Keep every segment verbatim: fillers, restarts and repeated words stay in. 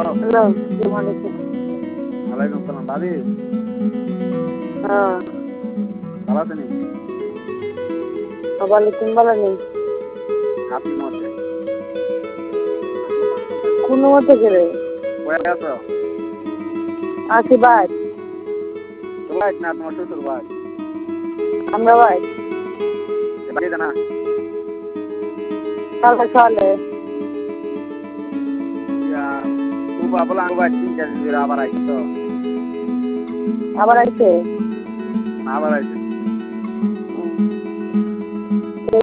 Hello, আসসালামু আলাইকুম। ওয়ালাইকুম সালাম ভাবি। হ্যাঁ, ভালো আছেন? সবাই তুমি ভালো নেই? আপনি মতে কোন মতে গেলে কয়ে আছো? আছি ভাই, তোমার না তোমার শ্বশুর ভাই? আমরা ভাই বাড়ি না কালকে চলে খুব বলা ভাই তিন চার দিন আবার আইছি তো আবার আইছে আবার আইছি। এই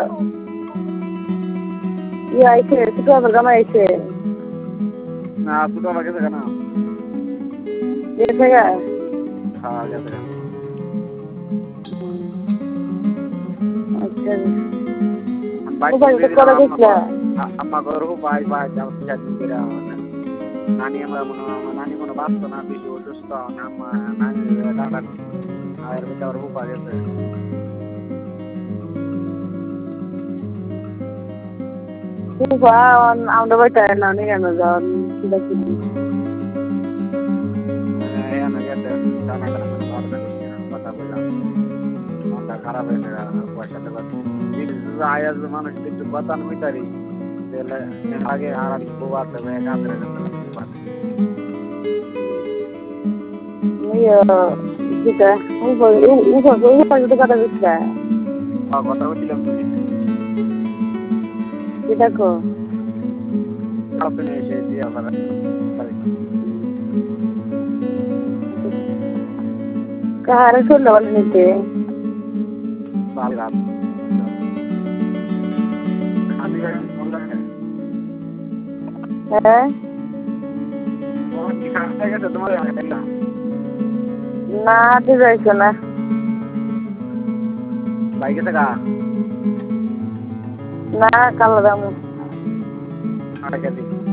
ইয়ে আইছে ছোট আমার গামা আইছে না ছোট আমার গেছে কেন? গেছে গা হ্যাঁ গেছে কেন? আচ্ছা বাইক আম্মা ঘর ভাই ভাই নানি আমরা মনে আমার নানি মনে বাঁচত না বেশি অসুস্থ আম্মা নানি টাটা আর ওর উপা গেছে। আমরা বাড়িতে না নিয়ে কেন যাওয়ার কথা বললাম মনটা খারাপ হয়েছে পয়সা দেবার আয়াজ মানুষ একটু কথা নই তারি আগে আর খুব আছে কথা বলছিলাম দেখো কাহারে চললে বলে নিতে হ্যাঁ না ঠিক আছে না বাইকে থাকা না কালো দাম আড়াই কেজি